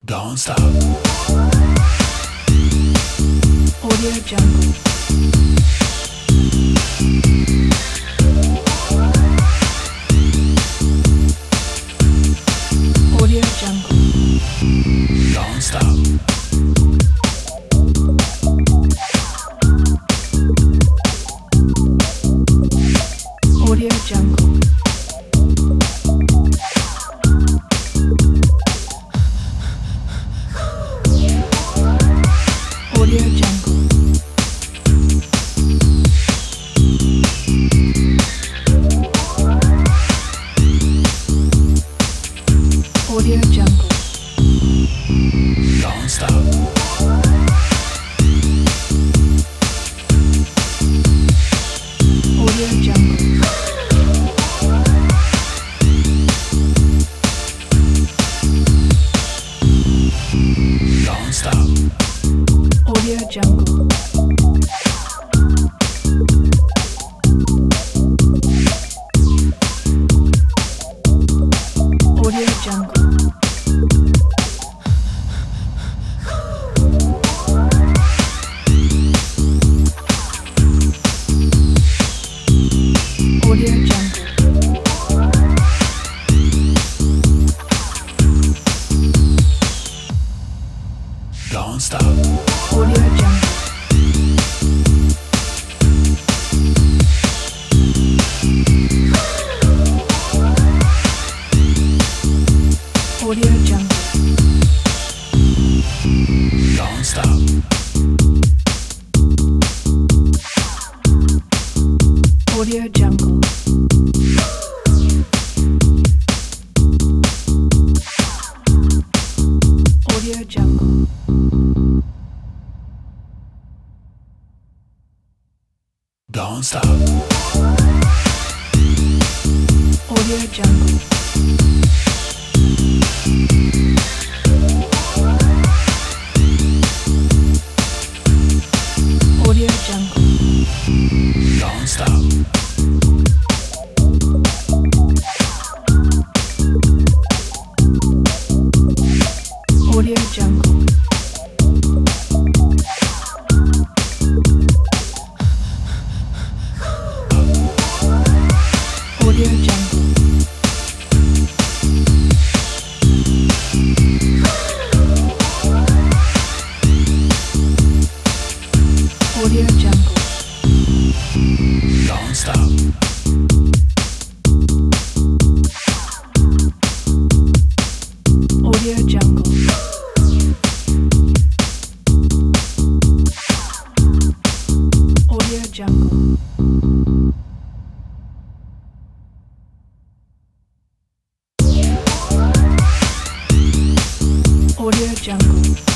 Don't stop. Audio Jungle. Audio Jungle. Don't stop. Audio Jungle. Audio Jungle. Audio Jungle. Don't stop. Audio Jungle. Don't stop. Audio Jungle. Audio Jungle. Audio Jungle. Don't stop. Audio Jungle. Audio Jungle. Don't stop. Audio Jungle. Audio Jungle. Don't stop. Audio Jungle. Audio Jungle. Don't stop. Audio Jungle. Audio Jungle. Audio Jungle. Don't stop. Audio Jungle. Audio Jungle. Audio Jungle.